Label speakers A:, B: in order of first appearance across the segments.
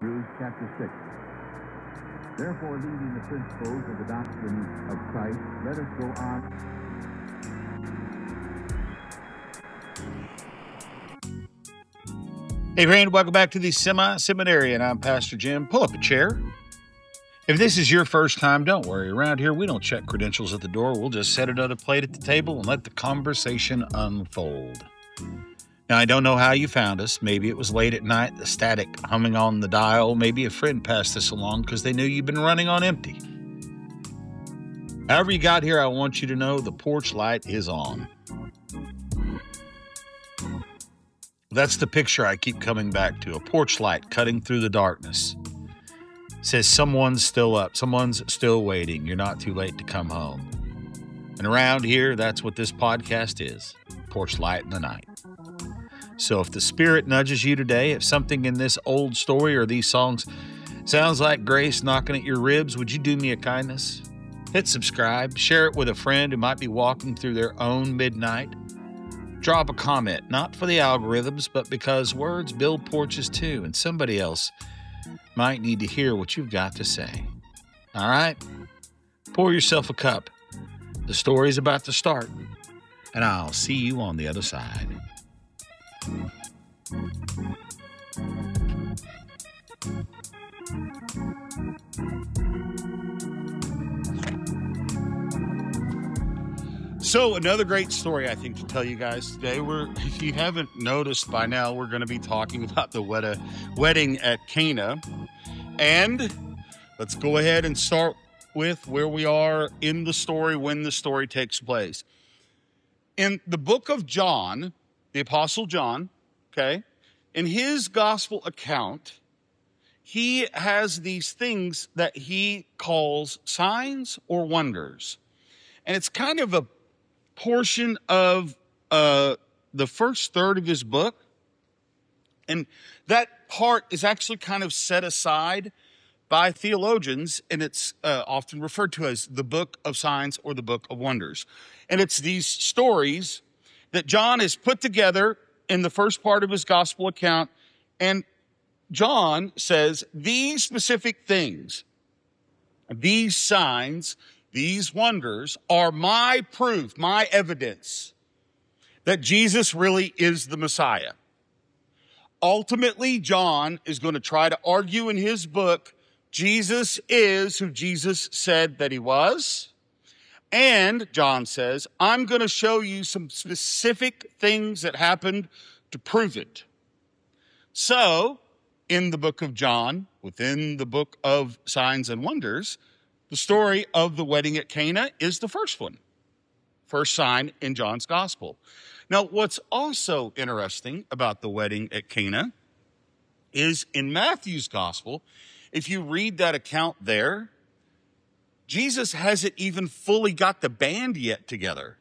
A: Hebrews chapter 6. Therefore, leaving the principles of the doctrine of Christ, let us go on.
B: Hey friend, welcome back to the Semi-Seminary, and I'm Pastor Jim. Pull up a chair. If this is your first time, don't worry. Around here, we don't check credentials at the door. We'll just set another plate at the table and let the conversation unfold. Now, I don't know how you found us. Maybe it was late at night, the static humming on the dial. Maybe a friend passed this along because they knew you've been running on empty. However you got here, I want you to know the porch light is on. That's the picture I keep coming back to, a porch light cutting through the darkness. It says someone's still up, someone's still waiting. You're not too late to come home. And around here, that's what this podcast is, porch light in the night. So if the Spirit nudges you today, if something in this old story or these songs sounds like grace knocking at your ribs, would you do me a kindness? Hit subscribe, share it with a friend who might be walking through their own midnight. Drop a comment, not for the algorithms, but because words build porches too, and somebody else might need to hear what you've got to say. All right? Pour yourself a cup. The story's about to start, and I'll see you on the other side. So another great story, I think, to tell you guys today. If you haven't noticed by now, we're going to be talking about the wedding at Cana. And let's go ahead and start with where we are in the story when the story takes place. In the book of John, the Apostle John, in his gospel account, he has these things that he calls signs or wonders. And it's kind of a portion of the first third of his book. And that part is actually kind of set aside by theologians, and it's often referred to as the book of signs or the book of wonders. And it's these stories that John has put together in the first part of his gospel account. And John says these specific things, these signs, these wonders are my proof, my evidence that Jesus really is the Messiah. Ultimately, John is going to try to argue in his book, Jesus is who Jesus said that he was. And John says, I'm going to show you some specific things that happened to prove it. So, in the book of John, within the book of signs and wonders, the story of the wedding at Cana is the first one, first sign in John's gospel. Now, what's also interesting about the wedding at Cana is in Matthew's gospel, if you read that account there, Jesus hasn't even fully got the band yet together.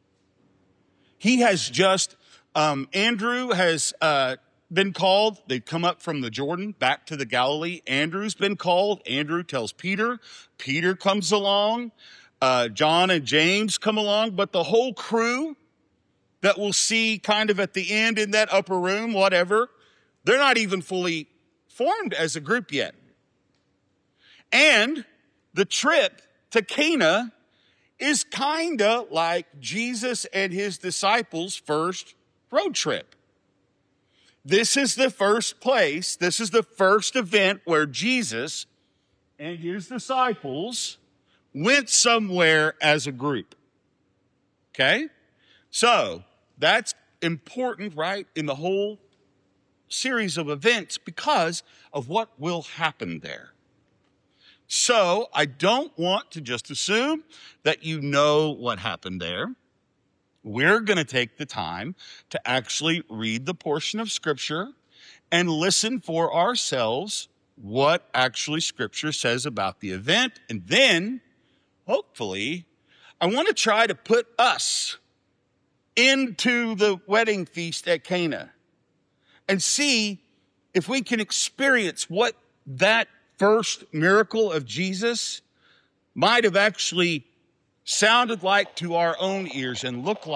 B: He has just, Andrew has been called. They've come up from the Jordan back to the Galilee. Andrew's been called. Andrew tells Peter. Peter comes along. John and James come along. But the whole crew that we'll see kind of at the end in that upper room, whatever, they're not even fully formed as a group yet. And the trip to Cana is kind of like Jesus and his disciples' first road trip. This is the first place, this is the first event where Jesus and his disciples went somewhere as a group. Okay? So, that's important, right, in the whole series of events because of what will happen there. So, I don't want to just assume that you know what happened there. We're going to take the time to actually read the portion of Scripture and listen for ourselves what actually Scripture says about the event. And then, hopefully, I want to try to put us into the wedding feast at Cana and see if we can experience what that first miracle of Jesus might have actually sounded like to our own ears and looked like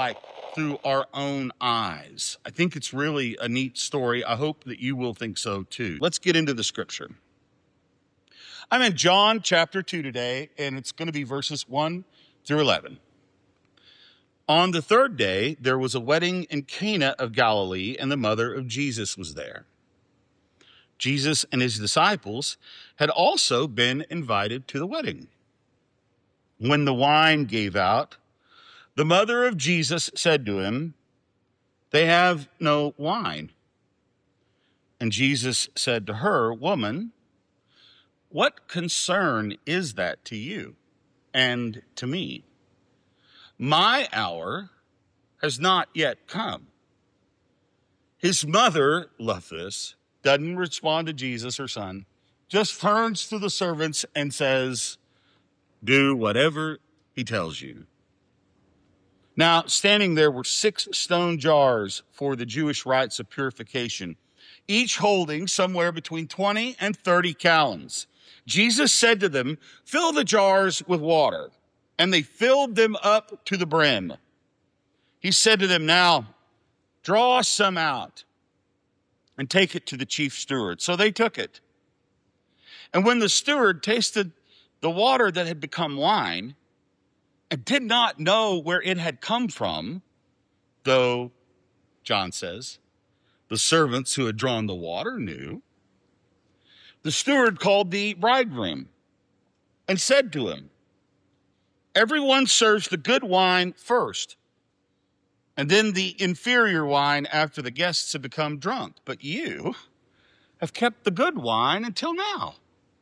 B: through our own eyes. I think it's really a neat story. I hope that you will think so too. Let's get into the scripture. I'm in John chapter 2 today, and it's going to be verses 1 through 11. On the third day, there was a wedding in Cana of Galilee, and the mother of Jesus was there. Jesus and his disciples had also been invited to the wedding. When the wine gave out, the mother of Jesus said to him, "They have no wine." And Jesus said to her, "Woman, what concern is that to you and to me? My hour has not yet come." His mother, love this, doesn't respond to Jesus, her son, just turns to the servants and says, "Do whatever he tells you." Now, standing there were 6 stone jars for the Jewish rites of purification, each holding somewhere between 20 and 30 gallons. Jesus said to them, "Fill the jars with water." And they filled them up to the brim. He said to them, "Now, draw some out and take it to the chief steward." So they took it. And when the steward tasted the water that had become wine and did not know where it had come from, though, John says, the servants who had drawn the water knew, the steward called the bridegroom and said to him, "Everyone serves the good wine first, and then the inferior wine after the guests have become drunk. But you have kept the good wine until now."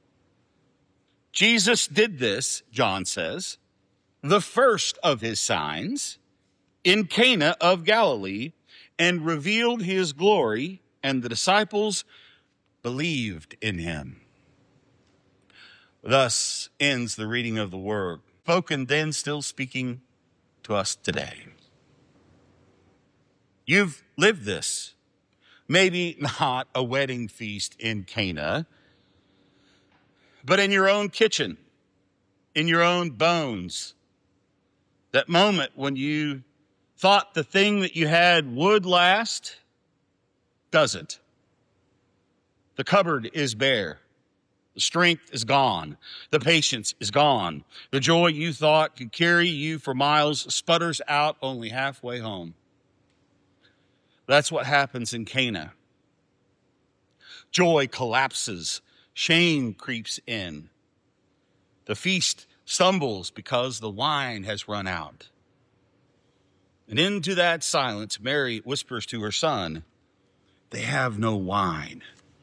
B: Jesus did this, John says, the first of his signs, in Cana of Galilee, and revealed his glory, and the disciples believed in him. Thus ends the reading of the word, spoken then, still speaking to us today. You've lived this. Maybe not a wedding feast in Cana, but in your own kitchen, in your own bones. That moment when you thought the thing that you had would last, doesn't. The cupboard is bare. The strength is gone. The patience is gone. The joy you thought could carry you for miles sputters out only halfway home. That's what happens in Cana. Joy collapses. Shame creeps in. The feast stumbles because the wine has run out. And into that silence, Mary whispers to her son, "They have no wine."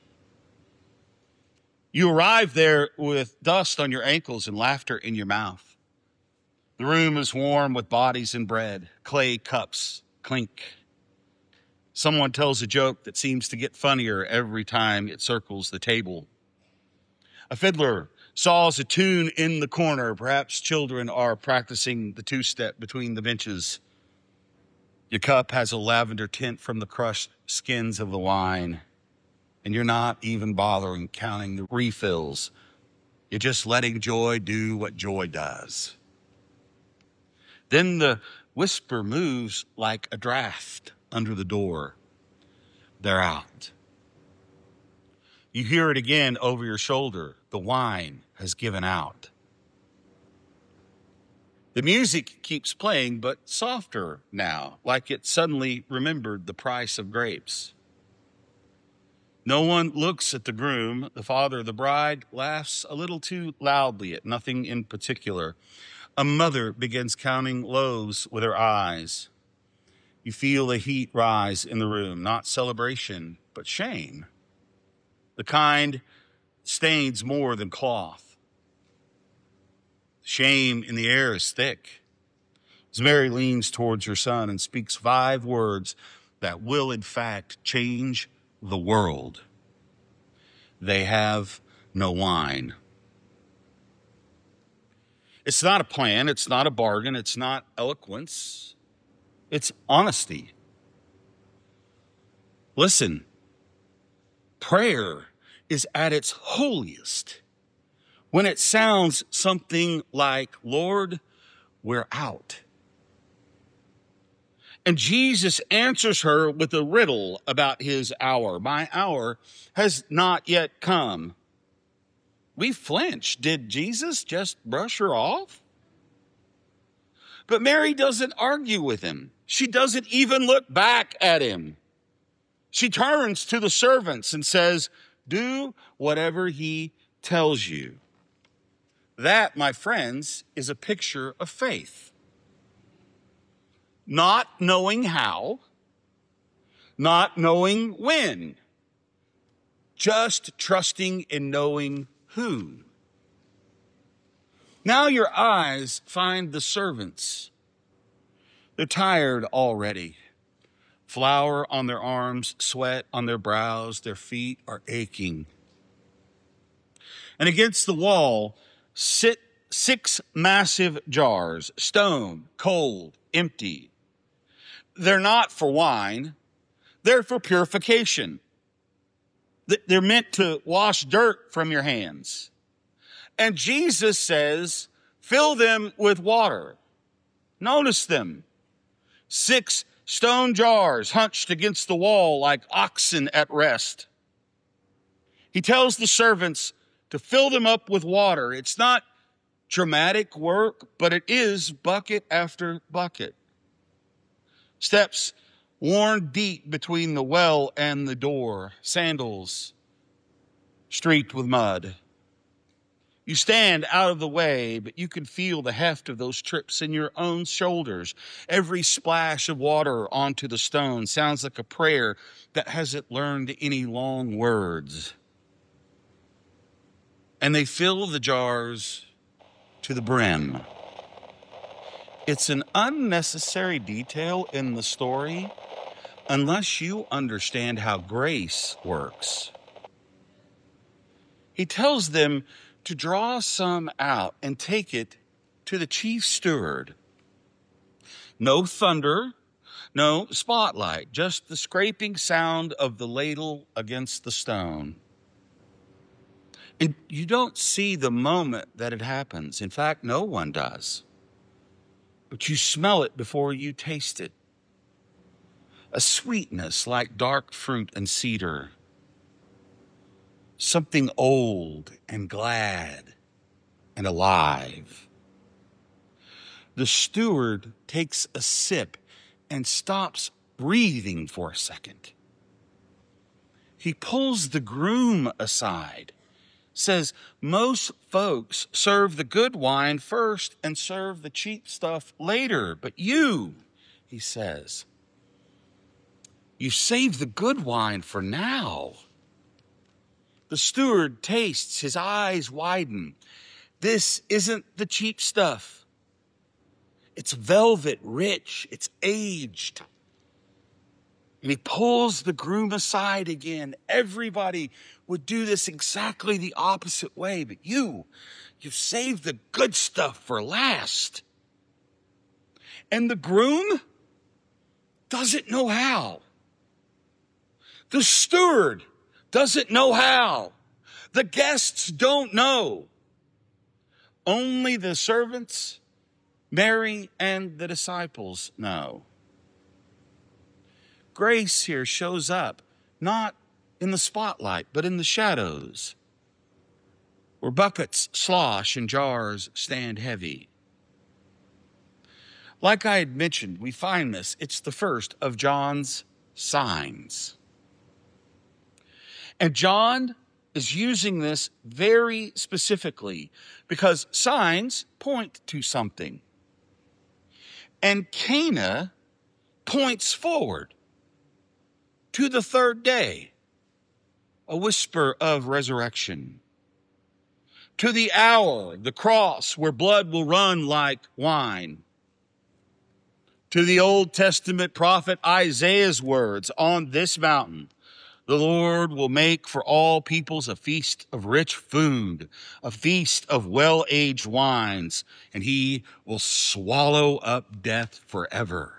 B: You arrive there with dust on your ankles and laughter in your mouth. The room is warm with bodies and bread. Clay cups clink. Someone tells a joke that seems to get funnier every time it circles the table. A fiddler saws a tune in the corner. Perhaps children are practicing the two-step between the benches. Your cup has a lavender tint from the crushed skins of the wine, and you're not even bothering counting the refills. You're just letting joy do what joy does. Then the whisper moves like a draft under the door. They're out. You hear it again over your shoulder. The wine has given out. The music keeps playing, but softer now, like it suddenly remembered the price of grapes. No one looks at the groom. The father of the bride laughs a little too loudly at nothing in particular. A mother begins counting loaves with her eyes. You feel the heat rise in the room, not celebration, but shame. The kind stains more than cloth. Shame in the air is thick. As Mary leans towards her son and speaks 5 words that will, in fact, change the world. They have no wine. It's not a plan. It's not a bargain. It's not eloquence. It's honesty. Listen, prayer is at its holiest when it sounds something like, "Lord, we're out." And Jesus answers her with a riddle about his hour. My hour has not yet come. We flinch. Did Jesus just brush her off? But Mary doesn't argue with him. She doesn't even look back at him. She turns to the servants and says, "Do whatever he tells you." That, my friends, is a picture of faith. Not knowing how, not knowing when, just trusting in knowing who. Now your eyes find the servants. They're tired already. Flour on their arms, sweat on their brows, their feet are aching. And against the wall sit 6 massive jars, stone, cold, empty. They're not for wine. They're for purification. They're meant to wash dirt from your hands. And Jesus says, fill them with water. Notice them. 6 stone jars hunched against the wall like oxen at rest. He tells the servants to fill them up with water. It's not dramatic work, but it is bucket after bucket. Steps worn deep between the well and the door, sandals streaked with mud. You stand out of the way, but you can feel the heft of those trips in your own shoulders. Every splash of water onto the stone sounds like a prayer that hasn't learned any long words. And they fill the jars to the brim. It's an unnecessary detail in the story unless you understand how grace works. He tells them to draw some out and take it to the chief steward. No thunder, no spotlight, just the scraping sound of the ladle against the stone. And you don't see the moment that it happens. In fact, no one does. But you smell it before you taste it. A sweetness like dark fruit and cedar. Something old and glad and alive. The steward takes a sip and stops breathing for a second. He pulls the groom aside, says most folks serve the good wine first and serve the cheap stuff later. But you, he says, you save the good wine for now. The steward tastes, his eyes widen. This isn't the cheap stuff. It's velvet, rich, it's aged. And he pulls the groom aside again. Everybody would do this exactly the opposite way, but you saved the good stuff for last. And the groom doesn't know how. The steward doesn't know how. The guests don't know. Only the servants, Mary, and the disciples know. Grace here shows up, not in the spotlight, but in the shadows, where buckets slosh and jars stand heavy. Like I had mentioned, we find this. It's the first of John's signs. And John is using this very specifically because signs point to something. And Cana points forward to the third day, a whisper of resurrection, to the hour, the cross where blood will run like wine, to the Old Testament prophet Isaiah's words, on this mountain, the Lord will make for all peoples a feast of rich food, a feast of well-aged wines, and he will swallow up death forever.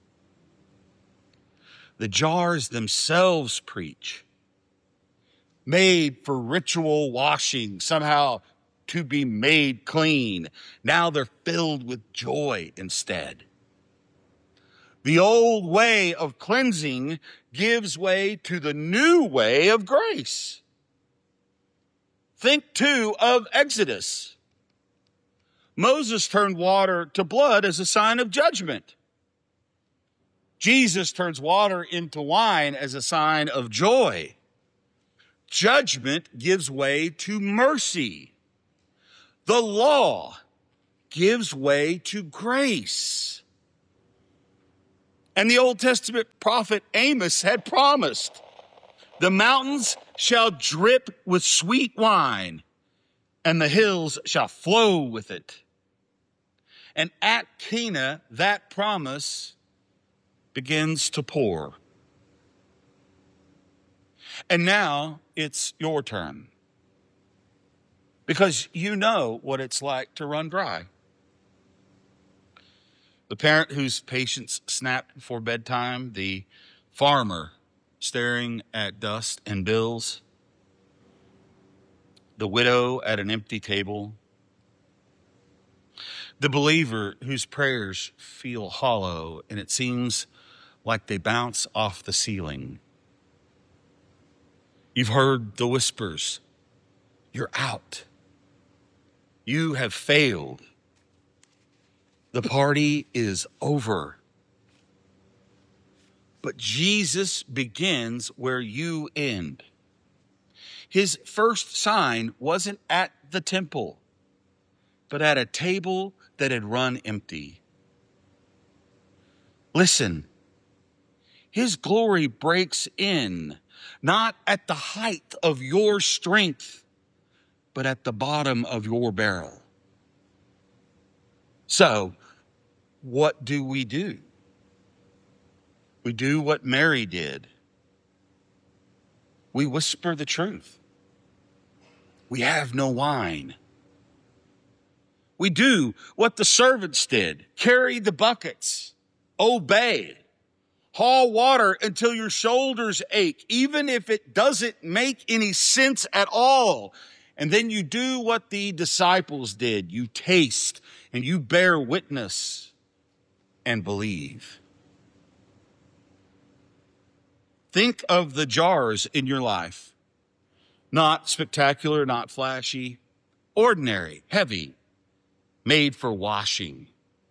B: The jars themselves preach, made for ritual washing, somehow to be made clean. Now they're filled with joy instead. The old way of cleansing gives way to the new way of grace. Think too of Exodus. Moses turned water to blood as a sign of judgment. Jesus turns water into wine as a sign of joy. Judgment gives way to mercy. The law gives way to grace. And the Old Testament prophet Amos had promised, the mountains shall drip with sweet wine, and the hills shall flow with it. And at Cana, that promise begins to pour. And now it's your turn. Because you know what it's like to run dry. The parent whose patience snapped before bedtime, the farmer staring at dust and bills, the widow at an empty table, the believer whose prayers feel hollow and it seems like they bounce off the ceiling. You've heard the whispers, you're out. You have failed. The party is over. But Jesus begins where you end. His first sign wasn't at the temple, but at a table that had run empty. Listen, his glory breaks in, not at the height of your strength, but at the bottom of your barrel. So, what do? We do what Mary did. We whisper the truth. We have no wine. We do what the servants did. Carry the buckets. Obey. Haul water until your shoulders ache, even if it doesn't make any sense at all. And then you do what the disciples did. You taste and you bear witness and believe. Think of the jars in your life. Not spectacular, not flashy, ordinary, heavy, made for washing.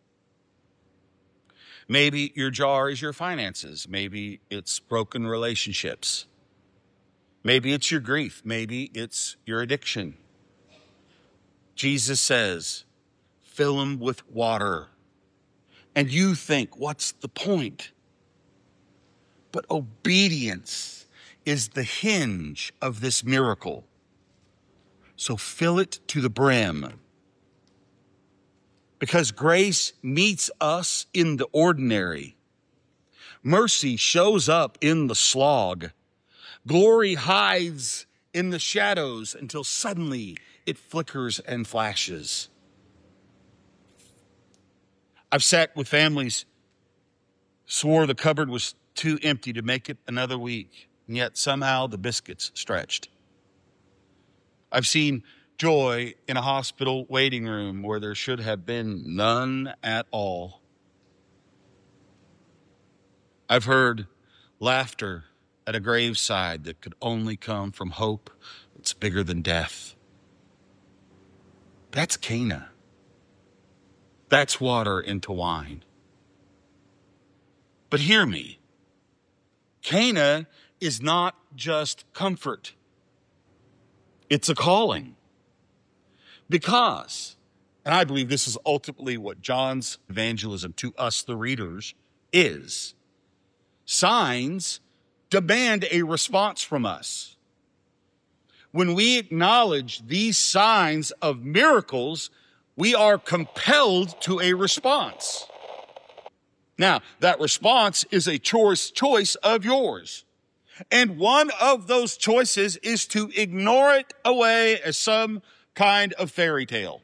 B: Maybe your jar is your finances. Maybe it's broken relationships. Maybe it's your grief. Maybe it's your addiction. Jesus says, fill them with water. And you think, what's the point? But obedience is the hinge of this miracle. So fill it to the brim. Because grace meets us in the ordinary. Mercy shows up in the slog. Glory hides in the shadows until suddenly it flickers and flashes. I've sat with families, swore the cupboard was too empty to make it another week, and yet somehow the biscuits stretched. I've seen joy in a hospital waiting room where there should have been none at all. I've heard laughter at a graveside that could only come from hope that's bigger than death. That's Cana. That's water into wine. But hear me. Cana is not just comfort. It's a calling. Because, and I believe this is ultimately what John's evangelism to us, the readers, is. Signs demand a response from us. When we acknowledge these signs of miracles, we are compelled to a response. Now, that response is a choice of yours. And one of those choices is to ignore it away as some kind of fairy tale.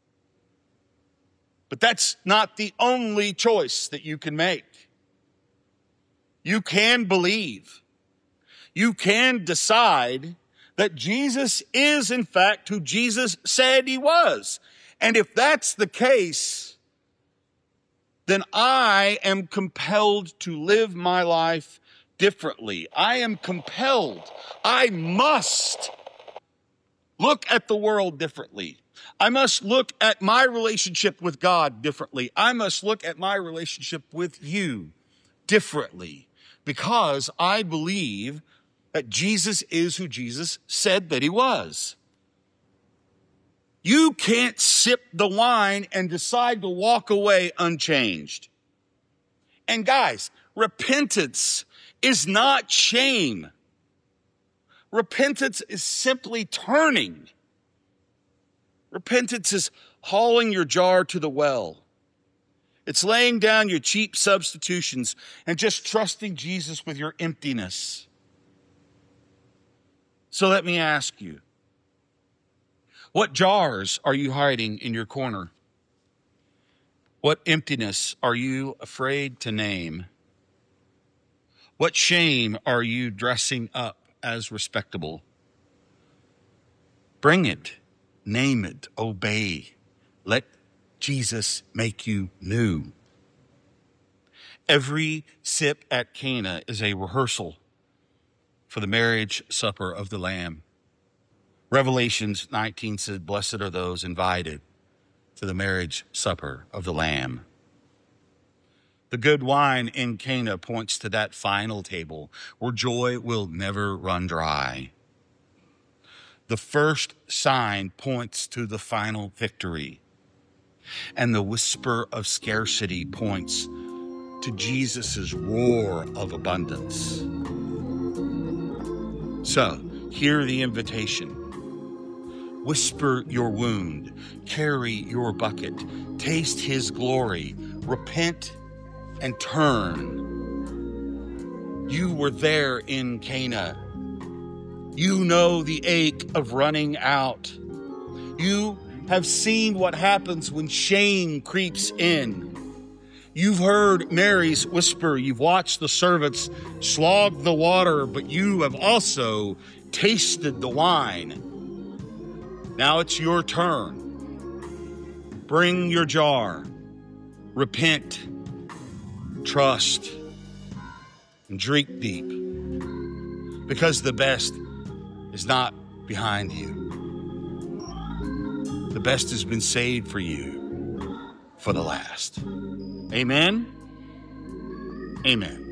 B: But that's not the only choice that you can make. You can believe. You can decide that Jesus is, in fact, who Jesus said he was. And if that's the case, then I am compelled to live my life differently. I am compelled. I must look at the world differently. I must look at my relationship with God differently. I must look at my relationship with you differently, because I believe that Jesus is who Jesus said that he was. You can't sip the wine and decide to walk away unchanged. And guys, repentance is not shame. Repentance is simply turning. Repentance is hauling your jar to the well. It's laying down your cheap substitutions and just trusting Jesus with your emptiness. So let me ask you, what jars are you hiding in your corner? What emptiness are you afraid to name? What shame are you dressing up as respectable? Bring it, name it, obey. Let Jesus make you new. Every sip at Cana is a rehearsal for the marriage supper of the Lamb. Revelations 19 says, "Blessed are those invited to the marriage supper of the Lamb." The good wine in Cana points to that final table where joy will never run dry. The first sign points to the final victory, and the whisper of scarcity points to Jesus' roar of abundance. So, hear the invitation. Whisper your wound, carry your bucket, taste his glory, repent and turn. You were there in Cana. You know the ache of running out. You have seen what happens when shame creeps in. You've heard Mary's whisper. You've watched the servants slog the water, but you have also tasted the wine. Now it's your turn. Bring your jar. Repent. Trust. And drink deep. Because the best is not behind you. The best has been saved for you for the last. Amen? Amen.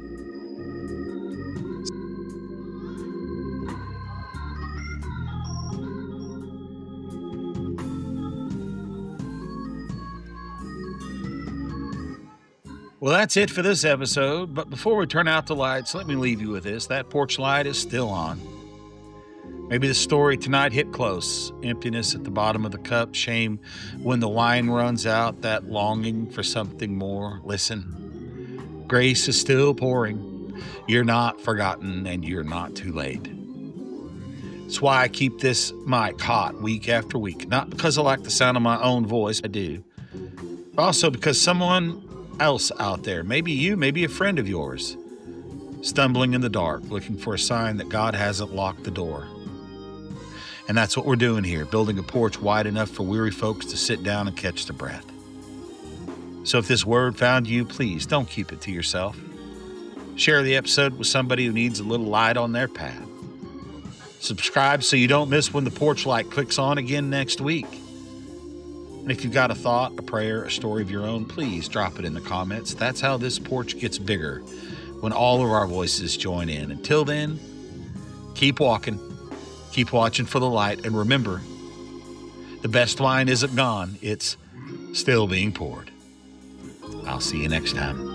B: Well, that's it for this episode, but before we turn out the lights, let me leave you with this. That porch light is still on. Maybe the story tonight hit close. Emptiness at the bottom of the cup, shame when the wine runs out, that longing for something more. Listen, grace is still pouring. You're not forgotten, and you're not too late. That's why I keep this mic hot week after week. Not because I like the sound of my own voice, I do. But also because someone else out there, maybe you, maybe a friend of yours, stumbling in the dark, looking for a sign that God hasn't locked the door. And that's what we're doing here, building a porch wide enough for weary folks to sit down and catch their breath. So if this word found you, please don't keep it to yourself. Share the episode with somebody who needs a little light on their path. Subscribe so you don't miss when the porch light clicks on again next week. And if you've got a thought, a prayer, a story of your own, please drop it in the comments. That's how this porch gets bigger, when all of our voices join in. Until then, keep walking, keep watching for the light, and remember, the best wine isn't gone, it's still being poured. I'll see you next time.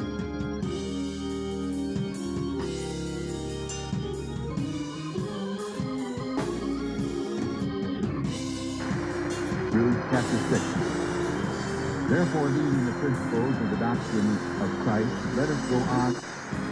A: Jude chapter 6. Therefore, leaving the principles of the doctrine of Christ, let us go on